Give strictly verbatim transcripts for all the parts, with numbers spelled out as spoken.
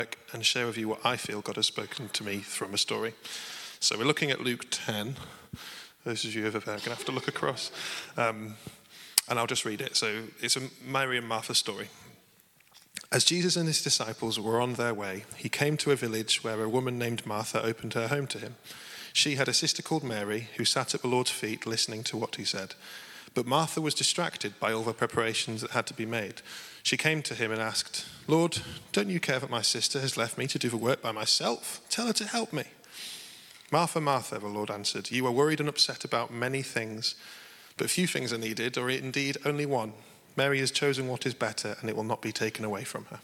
and share with you what I feel God has spoken to me from a story. So we're looking at Luke ten. Those of you over there are going to have to look across. Um, and I'll just read it. So it's a Mary and Martha story. As Jesus and his disciples were on their way, he came to a village where a woman named Martha opened her home to him. She had a sister called Mary who sat at the Lord's feet listening to what he said. But Martha was distracted by all the preparations that had to be made. She came to him and asked, "Lord, don't you care that my sister has left me to do the work by myself? Tell her to help me." "Martha, Martha," the Lord answered, "you are worried and upset about many things, but few things are needed, or indeed only one. Mary has chosen what is better, and it will not be taken away from her."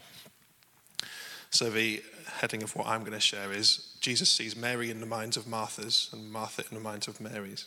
So the heading of what I'm going to share is Jesus sees Mary in the minds of Martha's and Martha in the minds of Mary's.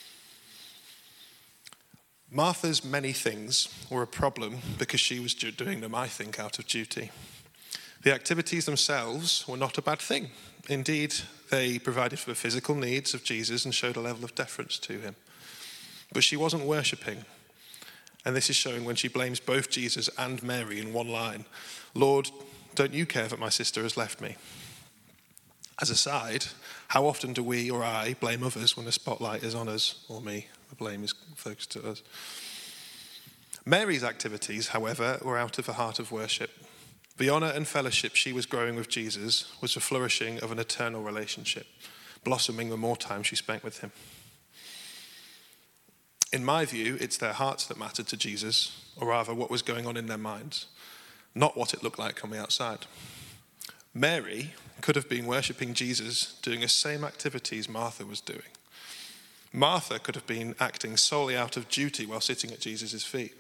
Martha's many things were a problem because she was doing them, I think, out of duty. The activities themselves were not a bad thing. Indeed, they provided for the physical needs of Jesus and showed a level of deference to him. But she wasn't worshipping. And this is shown when she blames both Jesus and Mary in one line. "Lord, don't you care that my sister has left me?" As a side, how often do we or I blame others when the spotlight is on us, or me, the blame is focused to us? Mary's activities, however, were out of the heart of worship. The honour and fellowship she was growing with Jesus was the flourishing of an eternal relationship, blossoming the more time she spent with him. In my view, it's their hearts that mattered to Jesus, or rather what was going on in their minds, not what it looked like on the outside. Mary could have been worshipping Jesus doing the same activities Martha was doing. Martha could have been acting solely out of duty while sitting at Jesus' feet.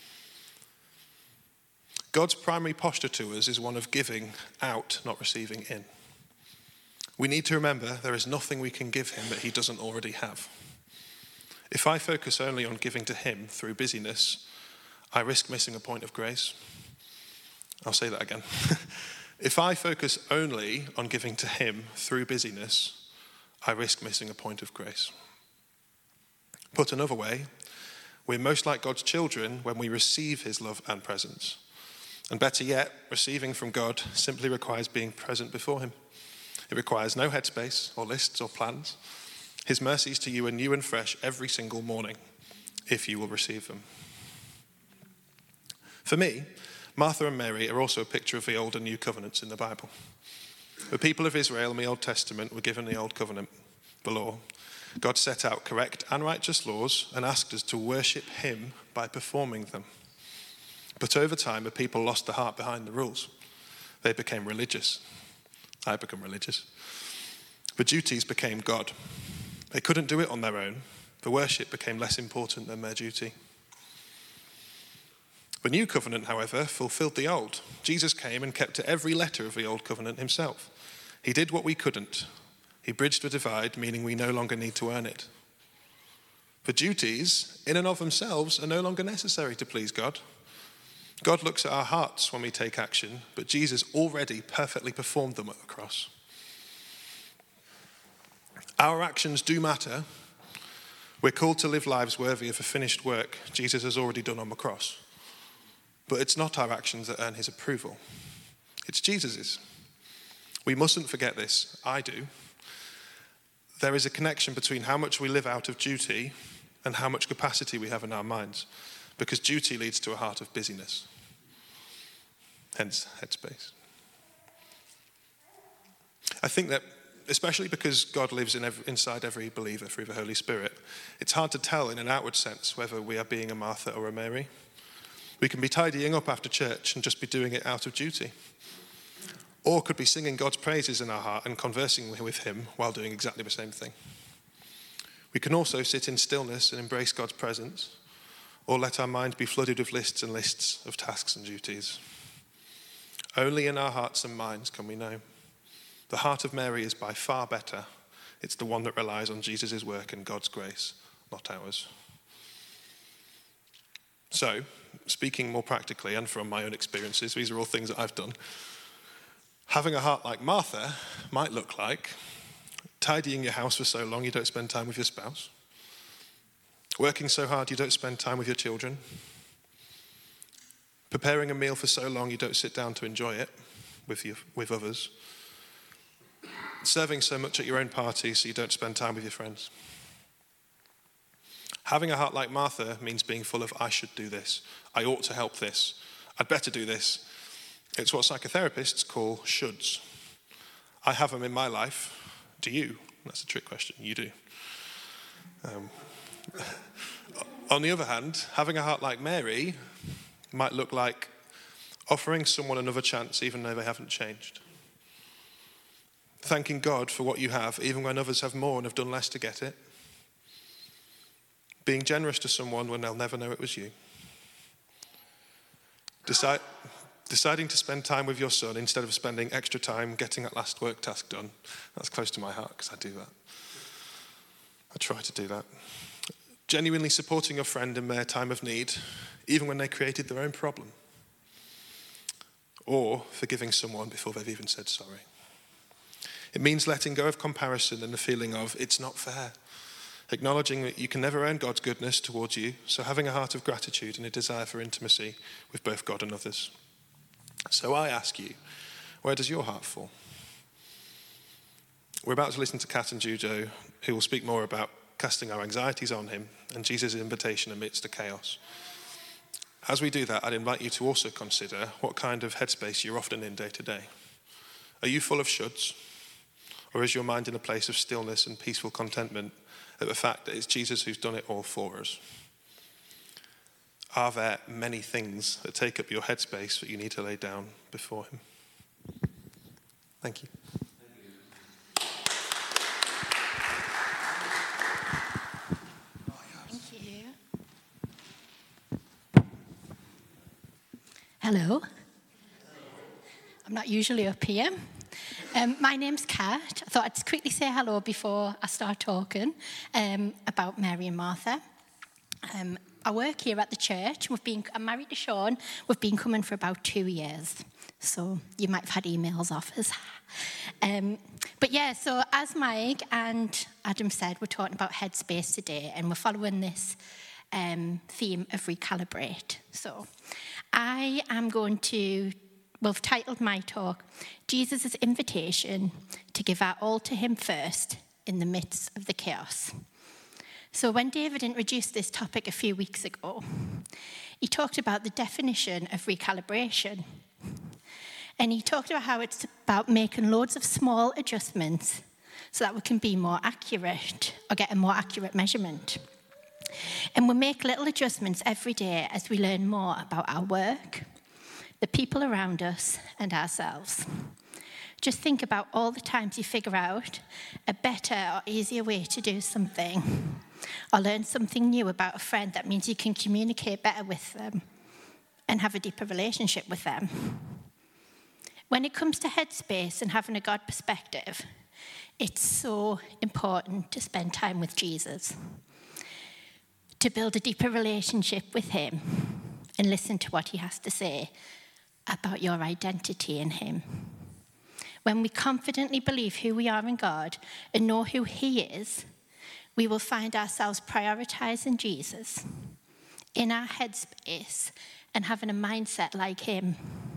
God's primary posture to us is one of giving out, not receiving in. We need to remember there is nothing we can give him that he doesn't already have. If I focus only on giving to him through busyness, I risk missing a point of grace. I'll say that again. If I focus only on giving to him through busyness, I risk missing a point of grace. Put another way, we're most like God's children when we receive his love and presence. And better yet, receiving from God simply requires being present before him. It requires no headspace or lists or plans. His mercies to you are new and fresh every single morning, if you will receive them. For me, Martha and Mary are also a picture of the Old and New Covenants in the Bible. The people of Israel in the Old Testament were given the Old Covenant, the law. God set out correct and righteous laws and asked us to worship him by performing them. But over time, the people lost the heart behind the rules. They became religious. I become religious. The duties became God. They couldn't do it on their own. The worship became less important than their duty. The New Covenant, however, fulfilled the Old. Jesus came and kept to every letter of the Old Covenant himself. He did what we couldn't. He bridged the divide, meaning we no longer need to earn it. The duties, in and of themselves, are no longer necessary to please God. God looks at our hearts when we take action, but Jesus already perfectly performed them at the cross. Our actions do matter. We're called to live lives worthy of the finished work Jesus has already done on the cross. But it's not our actions that earn his approval. It's Jesus's. We mustn't forget this. I do. There is a connection between how much we live out of duty and how much capacity we have in our minds, because duty leads to a heart of busyness. Hence, headspace. I think that, especially because God lives in every, inside every believer through the Holy Spirit, it's hard to tell in an outward sense whether we are being a Martha or a Mary. We can be tidying up after church and just be doing it out of duty. Or could be singing God's praises in our heart and conversing with him while doing exactly the same thing. We can also sit in stillness and embrace God's presence, or let our mind be flooded with lists and lists of tasks and duties. Only in our hearts and minds can we know. The heart of Mary is by far better. It's the one that relies on Jesus' work and God's grace, not ours. So, speaking more practically and from my own experiences, these are all things that I've done. Having a heart like Martha might look like tidying your house for so long you don't spend time with your spouse, working so hard you don't spend time with your children, preparing a meal for so long you don't sit down to enjoy it, with you, with others. Serving so much at your own party so you don't spend time with your friends. Having a heart like Martha means being full of, I should do this, I ought to help this, I'd better do this. It's what psychotherapists call shoulds. I have them in my life. Do you? That's a trick question. You do. Um, on the other hand, having a heart like Mary might look like offering someone another chance even though they haven't changed. Thanking God for what you have even when others have more and have done less to get it. Being generous to someone when they'll never know it was you. Decide, deciding to spend time with your son instead of spending extra time getting that last work task done. That's close to my heart because I do that. I try to do that. Genuinely supporting your friend in their time of need, even when they created their own problem. Or forgiving someone before they've even said sorry. It means letting go of comparison and the feeling of, it's not fair. Acknowledging that you can never earn God's goodness towards you, so having a heart of gratitude and a desire for intimacy with both God and others. So I ask you, where does your heart fall? We're about to listen to Kat and Jujo, who will speak more about casting our anxieties on him and Jesus' invitation amidst the chaos. As we do that, I'd invite you to also consider what kind of headspace you're often in day to day. Are you full of shoulds? Or is your mind in a place of stillness and peaceful contentment at the fact that it's Jesus who's done it all for us? Are there many things that take up your headspace that you need to lay down before him? Thank you. Thank you. Hello. I'm not usually up here. Um, my name's Kat. I thought I'd quickly say hello before I start talking um, about Mary and Martha. Um, I work here at the church. We've been, I'm married to Sean. We've been coming for about two years. So you might have had emails off us. Um, but yeah, so as Mike and Adam said, we're talking about headspace today, and we're following this um, theme of recalibrate. So I am going to, well, I've titled my talk, Jesus' Invitation to Give Our All to Him First in the Midst of the Chaos. So when David introduced this topic a few weeks ago, he talked about the definition of recalibration. And he talked about how it's about making loads of small adjustments so that we can be more accurate or get a more accurate measurement. And we make little adjustments every day as we learn more about our work, the people around us, and ourselves. Just think about all the times you figure out a better or easier way to do something, or learn something new about a friend that means you can communicate better with them and have a deeper relationship with them. When it comes to headspace and having a God perspective, it's so important to spend time with Jesus, to build a deeper relationship with him and listen to what he has to say about your identity in him. When we confidently believe who we are in God and know who he is, we will find ourselves prioritizing Jesus in our headspace and having a mindset like him.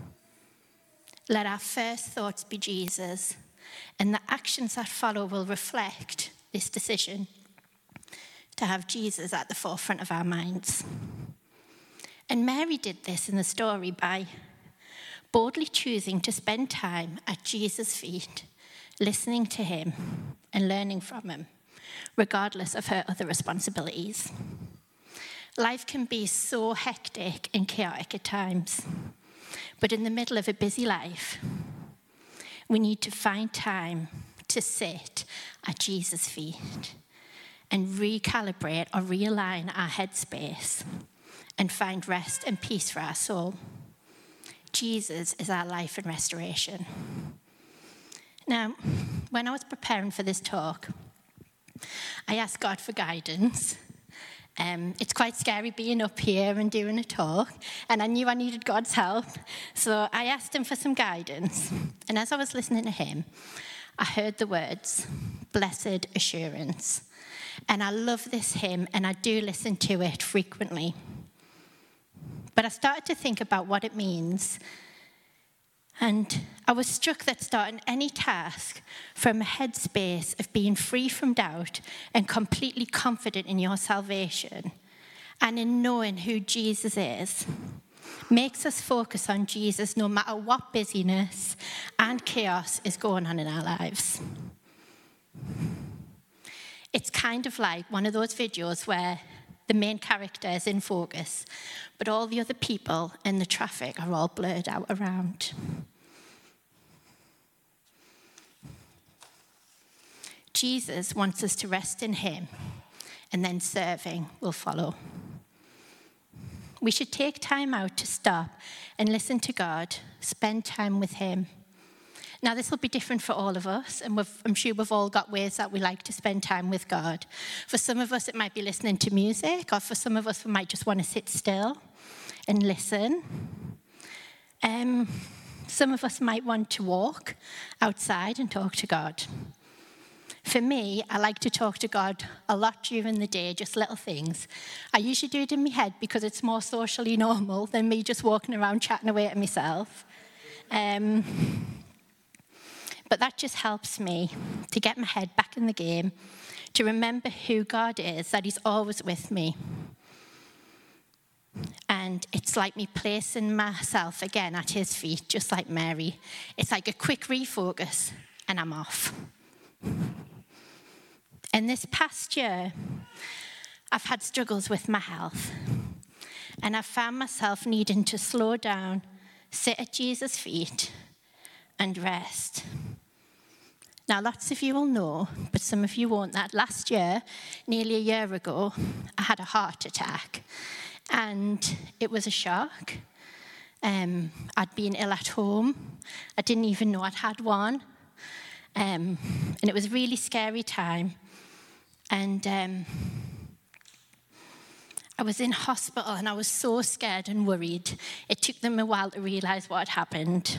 Let our first thoughts be Jesus, and the actions that follow will reflect this decision to have Jesus at the forefront of our minds. And Mary did this in the story by boldly choosing to spend time at Jesus' feet, listening to him and learning from him, regardless of her other responsibilities. Life can be so hectic and chaotic at times, but in the middle of a busy life, we need to find time to sit at Jesus' feet and recalibrate or realign our headspace and find rest and peace for our soul. Jesus is our life and restoration. Now, when I was preparing for this talk, I asked God for guidance. Um, it's quite scary being up here and doing a talk, and I knew I needed God's help, so I asked him for some guidance. And as I was listening to him, I heard the words, blessed assurance. And I love this hymn, and I do listen to it frequently. But I started to think about what it means And I was struck that starting any task from a headspace of being free from doubt and completely confident in your salvation and in knowing who Jesus is makes us focus on Jesus no matter what busyness and chaos is going on in our lives. It's kind of like one of those videos where the main character is in focus, but all the other people in the traffic are all blurred out around. Jesus wants us to rest in him, and then serving will follow. We should take time out to stop and listen to God, spend time with him. Now, this will be different for all of us, and we've, I'm sure we've all got ways that we like to spend time with God. For some of us, it might be listening to music, or for some of us, we might just want to sit still and listen. Um, some of us might want to walk outside and talk to God. For me, I like to talk to God a lot during the day, just little things. I usually do it in my head because it's more socially normal than me just walking around chatting away to myself. Um, but that just helps me to get my head back in the game, to remember who God is, that he's always with me. And it's like me placing myself again at his feet, just like Mary. It's like a quick refocus, and I'm off. In this past year, I've had struggles with my health, and I've found myself needing to slow down, sit at Jesus' feet, and rest. Now, lots of you will know, but some of you won't, that last year, nearly a year ago, I had a heart attack, and it was a shock. Um, I'd been ill at home. I didn't even know I'd had one, um, and it was a really scary time. And um, I was in hospital and I was so scared and worried. It took them a while to realise what had happened.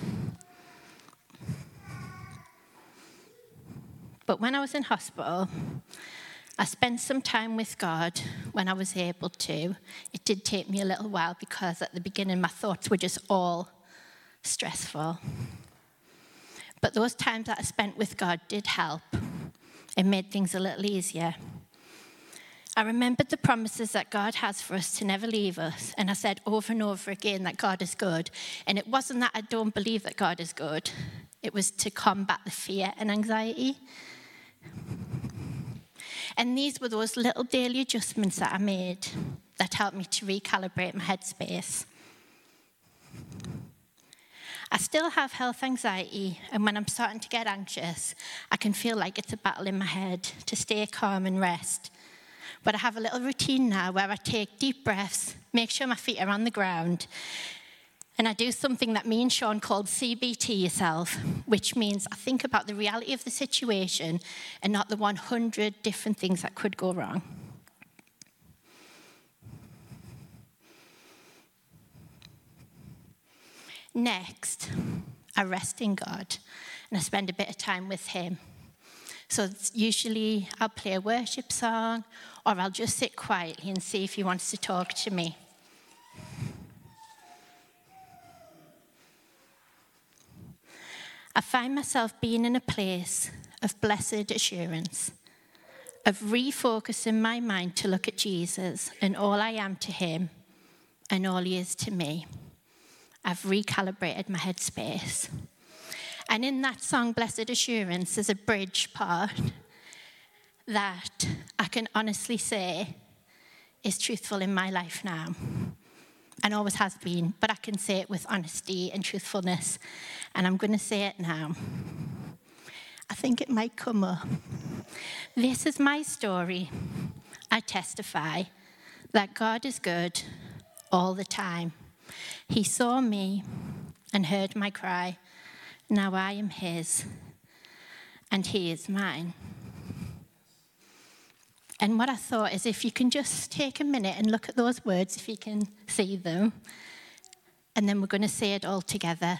But when I was in hospital, I spent some time with God when I was able to. It did take me a little while because at the beginning my thoughts were just all stressful. But those times that I spent with God did help. It made things a little easier. I remembered the promises that God has for us to never leave us, and I said over and over again that God is good. And it wasn't that I don't believe that God is good. It was to combat the fear and anxiety. And these were those little daily adjustments that I made that helped me to recalibrate my headspace. I still have health anxiety, and when I'm starting to get anxious, I can feel like it's a battle in my head to stay calm and rest. But I have a little routine now where I take deep breaths, make sure my feet are on the ground, and I do something that me and Sean called C B T yourself, which means I think about the reality of the situation and not the one hundred different things that could go wrong. Next, I rest in God, and I spend a bit of time with him. So it's usually I'll play a worship song, or I'll just sit quietly and see if he wants to talk to me. I find myself being in a place of blessed assurance, of refocusing my mind to look at Jesus and all I am to him and all he is to me. I've recalibrated my headspace. And in that song, Blessed Assurance, there's a bridge part that I can honestly say is truthful in my life now, and always has been, but I can say it with honesty and truthfulness, and I'm going to say it now. I think it might come up. This is my story. I testify that God is good all the time. He saw me and heard my cry. Now I am his, and he is mine. And what I thought is if you can just take a minute and look at those words, if you can see them, and then we're going to say it all together.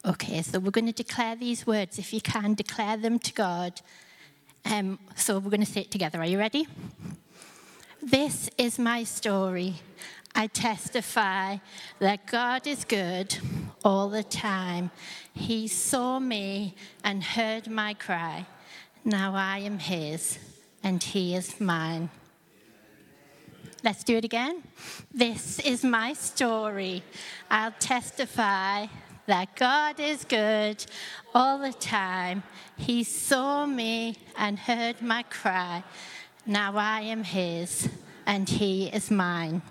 Okay, so we're going to declare these words. If you can, declare them to God. Um, so we're going to say it together. Are you ready? This is my story. I testify that God is good all the time. He saw me and heard my cry. Now I am his and he is mine. Let's do it again. This is my story. I'll testify that God is good all the time. He saw me and heard my cry. Now I am his and he is mine.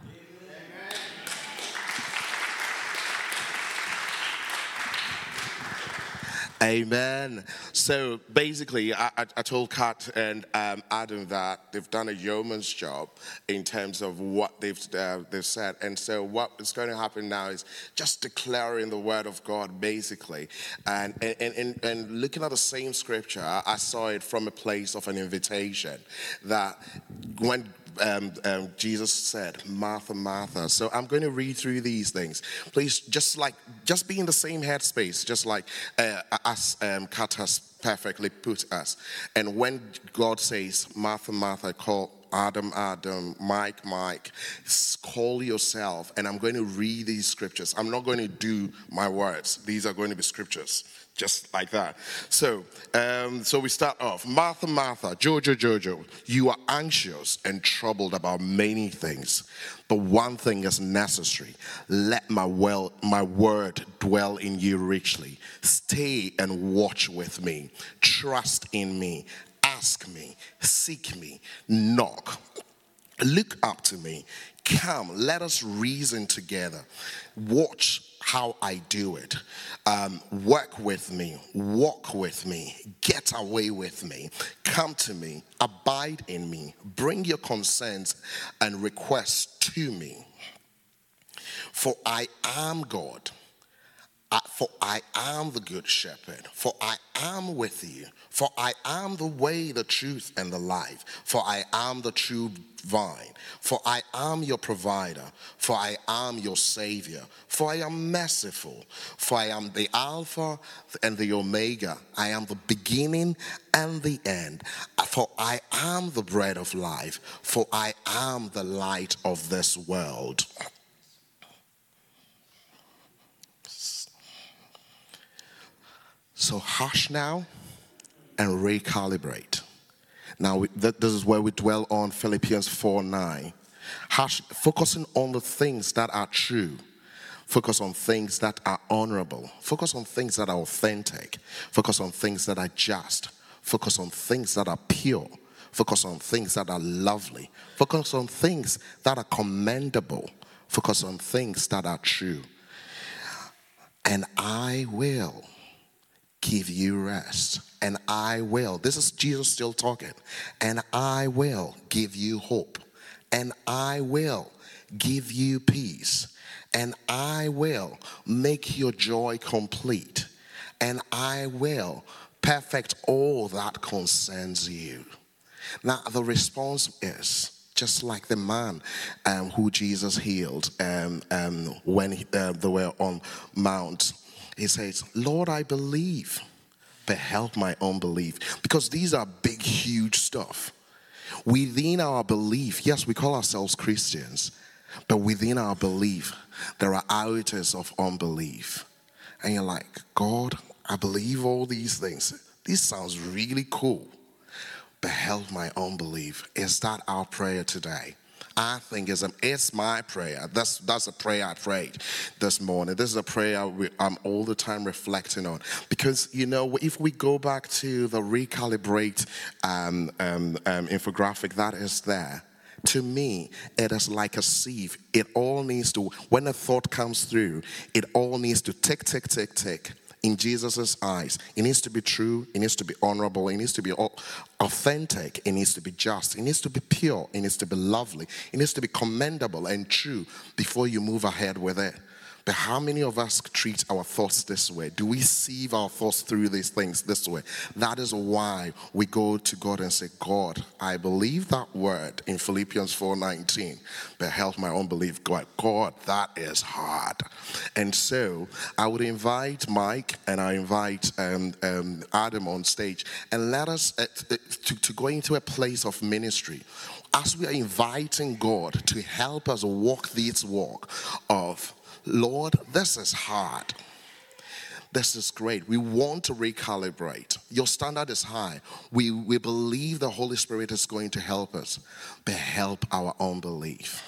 Amen. So basically, I, I, I told Kat and um, Adam that they've done a yeoman's job in terms of what they've uh, they've said. And so what is going to happen now is just declaring the word of God, basically. And and, and, and looking at the same scripture, I saw it from a place of an invitation that when Um, um, Jesus said, Martha, Martha. So I'm going to read through these things. Please, just like, just be in the same headspace, just like uh, as um, Kat has perfectly put us. And when God says, Martha, Martha, call Adam, Adam, Mike, Mike, call yourself. And I'm going to read these scriptures. I'm not going to do my words. These are going to be scriptures. Just like that. So, um, so we start off. Martha, Martha, Jojo, Jojo, you are anxious and troubled about many things, but one thing is necessary. Let my well, my word dwell in you richly. Stay and watch with me. Trust in me. Ask me. Seek me. Knock. Look up to me. Come, let us reason together. Watch how I do it. Um, work with me, walk with me, get away with me, come to me, abide in me, bring your concerns and requests to me. For I am God. Uh, for I am the good shepherd. For I am with you. For I am the way, the truth, and the life. For I am the true vine. For I am your provider. For I am your savior. For I am merciful. For I am the Alpha and the Omega. I am the beginning and the end. For I am the bread of life. For I am the light of this world. So hush now and recalibrate. Now, we, th- this is where we dwell on Philippians four nine. Hush, focusing on the things that are true. Focus on things that are honorable. Focus on things that are authentic. Focus on things that are just. Focus on things that are pure. Focus on things that are lovely. Focus on things that are commendable. Focus on things that are true. And I will give you rest. And I will. This is Jesus still talking. And I will give you hope. And I will give you peace. And I will make your joy complete. And I will perfect all that concerns you. Now, the response is just like the man um, who Jesus healed um, um, when he, uh, they were on Mount. He says, Lord, I believe, but help my unbelief. Because these are big, huge stuff. Within our belief, yes, we call ourselves Christians, but within our belief, there are images of unbelief. And you're like, God, I believe all these things. This sounds really cool, but help my unbelief. Is that our prayer today? I think it's, it's my prayer. That's that's a prayer I prayed this morning. This is a prayer we, I'm all the time reflecting on. Because, you know, if we go back to the recalibrate um, um, um, infographic that is there, to me, it is like a sieve. It all needs to, when a thought comes through, it all needs to tick, tick, tick, tick. In Jesus' eyes, it needs to be true, it needs to be honorable, it needs to be authentic, it needs to be just, it needs to be pure, it needs to be lovely, it needs to be commendable and true before you move ahead with it. But how many of us treat our thoughts this way? Do we sieve our thoughts through these things this way? That is why we go to God and say, God, I believe that word in Philippians four nineteen, but help my unbelief. God, God, that is hard. And so I would invite Mike and I invite um, um, Adam on stage, and let us uh, to, to go into a place of ministry as we are inviting God to help us walk this walk of, Lord, this is hard. This is great. We want to recalibrate. Your standard is high. We, we believe the Holy Spirit is going to help us, but help our unbelief.